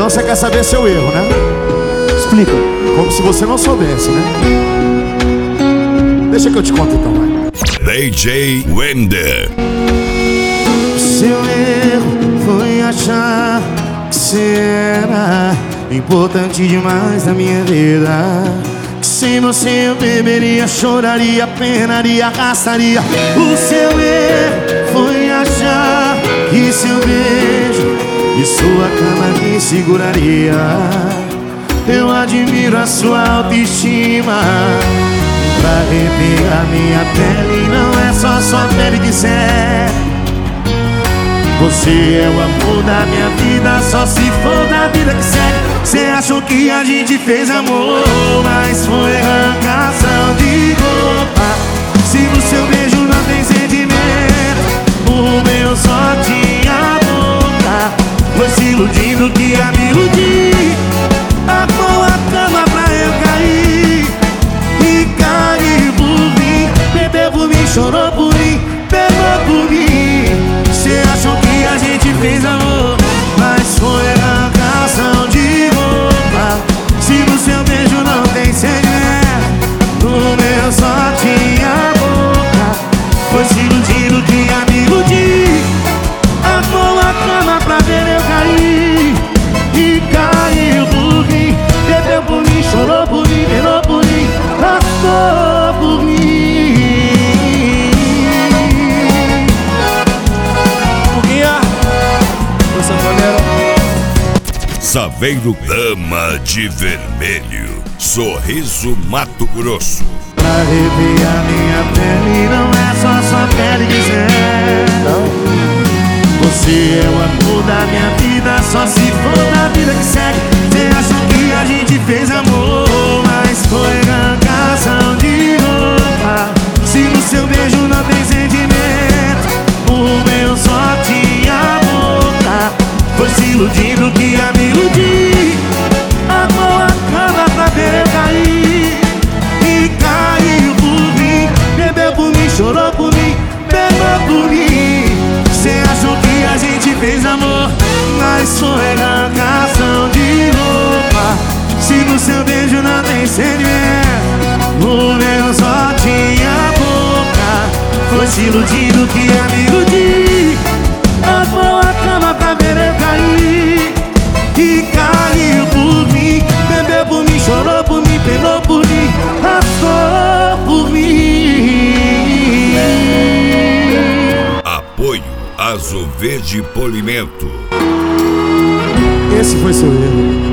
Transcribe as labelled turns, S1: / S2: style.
S1: Então você quer saber seu erro, né?
S2: Explica.
S1: Como se você não soubesse, né? Deixa que eu te conto então, vai.
S3: DJ Wender.
S1: Seu erro foi achar que você era importante demais na minha vida. Que sem você eu beberia, choraria, penaria, arrastaria. O seu erro foi achar que seu beijo e sua cama me seguraria. Eu admiro a sua autoestima. Pra arrepiar minha pele, não é só sua pele que serve. Você é o amor da minha vida, só se for da vida que segue. Cê achou que a gente fez amor, mas foi arrancação de roupa. Se no seu beijo não tem sentimento, o meu só tinha boca. Foi se iludindo que ia me iludir. Armou a cama pra eu cair e caiu por mim. Bebeu por mim, chorou por mim, pegou por mim. Cê achou que a gente fez amor, mas foi arrancação de roupa. Se no seu beijo não tem sentimento, no meu só tinha boca. Foi se iludindo que ia me iludir. Armou a cama pra ver eu cair e caiu por mim. Bebeu por mim, chorou por mim, pelou por mim, passou por mim.
S3: Saveiro Dama de Vermelho, Sorriso, Mato Grosso.
S1: Pra arrepiar minha pele, não é só sua pele dizer. Você é o amor da minha vida, só se for da vida que segue. Cê achou que a gente fez amor, mas foi arrancação de roupa. Se no seu beijo não tem sentimento, o meu só tinha boca. Foi se iludindo que ia me iludir. Armou a cama pra ver eu cair e caiu por mim. Bebeu por mim, chorou por mim, pegou por mim. Cê achou que a gente fez amor, mas foi arrancação de roupa. Se no seu beijo não tem sentimento, o meu só tinha boca. Foi se iludindo que ia me iludir. Armou a cama pra ver eu cair e caiu por mim. Bebeu por mim, chorou por mim, pegou por mim, passou por mim.
S3: Apoio Azul Verde Polimento.
S1: Esse foi seu erro.